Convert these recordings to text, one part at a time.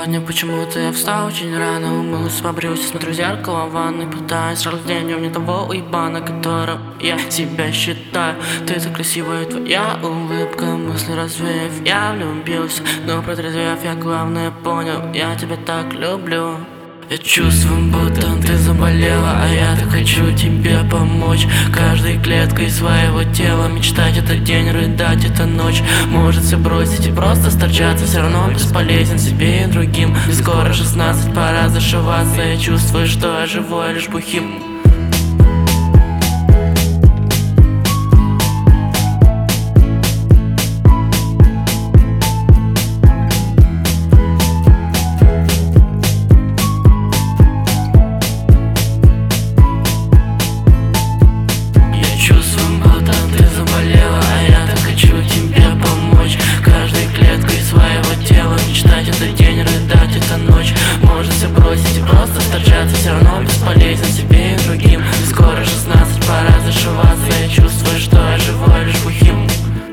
Сегодня почему-то я встал очень рано, умылся, побрился, смотрю в зеркало в ванной, пытаюсь рождения мне того уебана, которым я себя считаю. Ты так красивая, твоя улыбка, мысли развеяв, я влюбился, но протрезвев я главное понял, я тебя так люблю. Я чувствую, будто ты заболела, а я так хочу тебе помочь. Каждой клеткой своего тела мечтать этот день, рыдать эта ночь. Может все бросить и просто сторчаться, все равно бесполезен себе и другим. И скоро 16, пора зашиваться, я чувствую, что я живой, лишь бухим. Может все бросить и просто сторчаться, все равно бесполезен себе и другим. И скоро 16, пора зашиваться, я чувствую, что я живой, лишь бухим.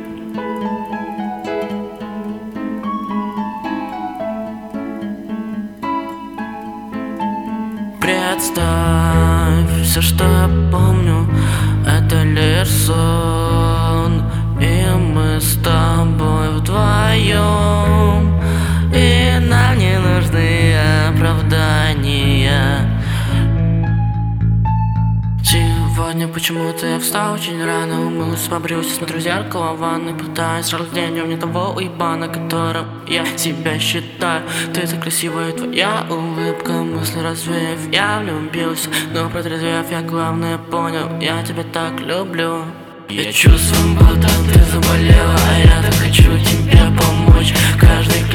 Представь, все, что я помню, это лишь сон. И мы с тобой вдвоем, и нам не нужны оправдания. Сегодня почему-то я встал очень рано, умылся, побрился, смотрю в зеркало в ванной, пытаюсь рождения мне того уебана, которым я себя считаю. Ты так красивая, твоя улыбка, мысли развеяв, я влюбился, но протрезвев я главное понял, я тебя так люблю. Я чувствую, будто ты заболела, а я так хочу тебе помочь. Каждый